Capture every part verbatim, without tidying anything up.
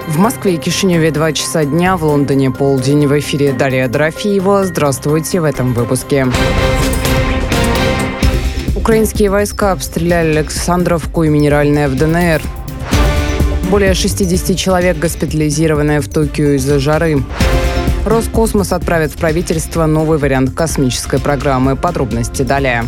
В Москве и Кишиневе два часа дня, в Лондоне полдень. В эфире Дарья Дорофеева. Здравствуйте в этом выпуске. Украинские войска обстреляли Александровку и Минеральное в ДНР. Более шестьдесят человек госпитализированы в Токио из-за жары. Роскосмос отправит в правительство новый вариант космической программы. Подробности далее.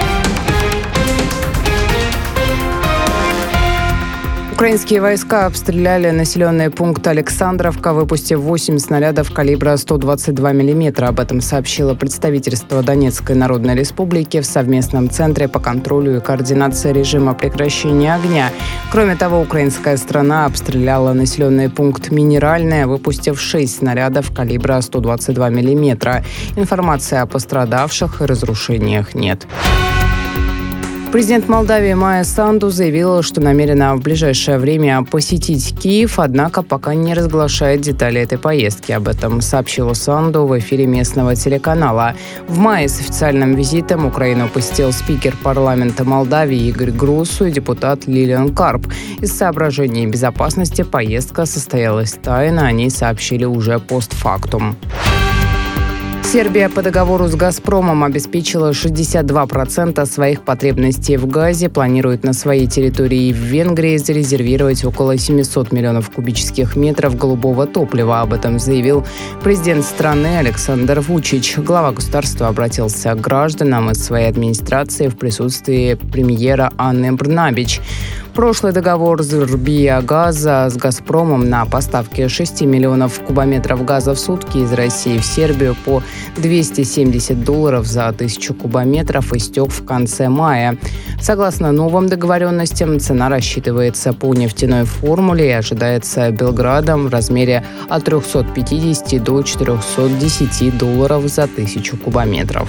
Украинские войска обстреляли населенный пункт Александровка, выпустив восемь снарядов калибра сто двадцать два миллиметра. Об этом сообщило представительство Донецкой Народной Республики в совместном центре по контролю и координации режима прекращения огня. Кроме того, украинская сторона обстреляла населенный пункт Минеральное, выпустив шесть снарядов калибра сто двадцать два миллиметра. Информации о пострадавших и разрушениях нет. Президент Молдавии Майя Санду заявила, что намерена в ближайшее время посетить Киев, однако пока не разглашает детали этой поездки. Об этом сообщила Санду в эфире местного телеканала. В мае с официальным визитом Украину посетил спикер парламента Молдавии Игорь Гросу и депутат Лилиан Карп. Из соображений безопасности поездка состоялась тайно, о ней сообщили уже постфактум. Сербия по договору с «Газпромом» обеспечила шестьдесят два процента своих потребностей в газе, планирует на своей территории в Венгрии зарезервировать около семьсот миллионов кубических метров голубого топлива. Об этом заявил президент страны Александр Вучич. Глава государства обратился к гражданам из своей администрации в присутствии премьера Анны Брнабич. Прошлый договор Сербия газа с «Газпромом» на поставки шести миллионов кубометров газа в сутки из России в Сербию по двести семьдесят долларов за тысячу кубометров истек в конце мая. Согласно новым договоренностям, цена рассчитывается по нефтяной формуле и ожидается Белградом в размере от трехсот пятидесяти до четырехсот десяти долларов за тысячу кубометров.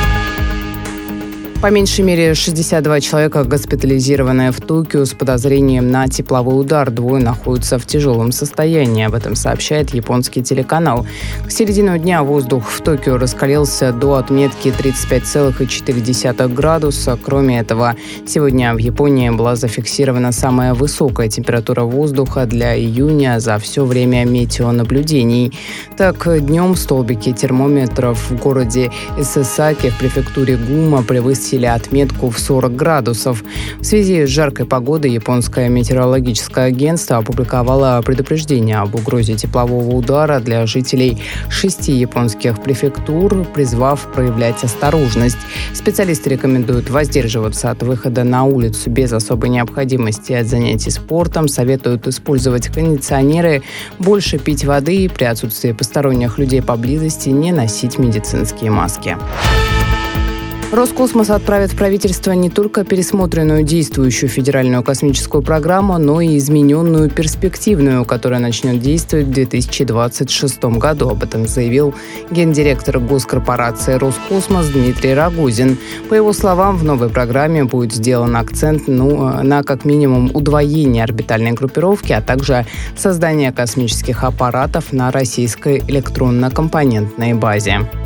По меньшей мере шестьдесят два человека госпитализированы в Токио с подозрением на тепловой удар. Двое находятся в тяжелом состоянии. Об этом сообщает японский телеканал. К середине дня воздух в Токио раскалился до отметки тридцать пять целых четыре десятых градуса. Кроме этого, сегодня в Японии была зафиксирована самая высокая температура воздуха для июня за все время метеонаблюдений. Так, днем столбики термометров в городе Исэсаки в префектуре Гума превысили отметку в сорок градусов. В связи с жаркой погодой японское метеорологическое агентство опубликовало предупреждение об угрозе теплового удара для жителей шести японских префектур, призвав проявлять осторожность. Специалисты рекомендуют воздерживаться от выхода на улицу без особой необходимости от занятий спортом, советуют использовать кондиционеры, больше пить воды и при отсутствии посторонних людей поблизости не носить медицинские маски. Роскосмос отправит в правительство не только пересмотренную действующую федеральную космическую программу, но и измененную перспективную, которая начнет действовать в две тысячи двадцать шестом году. Об этом заявил гендиректор госкорпорации «Роскосмос» Дмитрий Рогозин. По его словам, в новой программе будет сделан акцент ну, на как минимум удвоение орбитальной группировки, а также создание космических аппаратов на российской электронно-компонентной базе.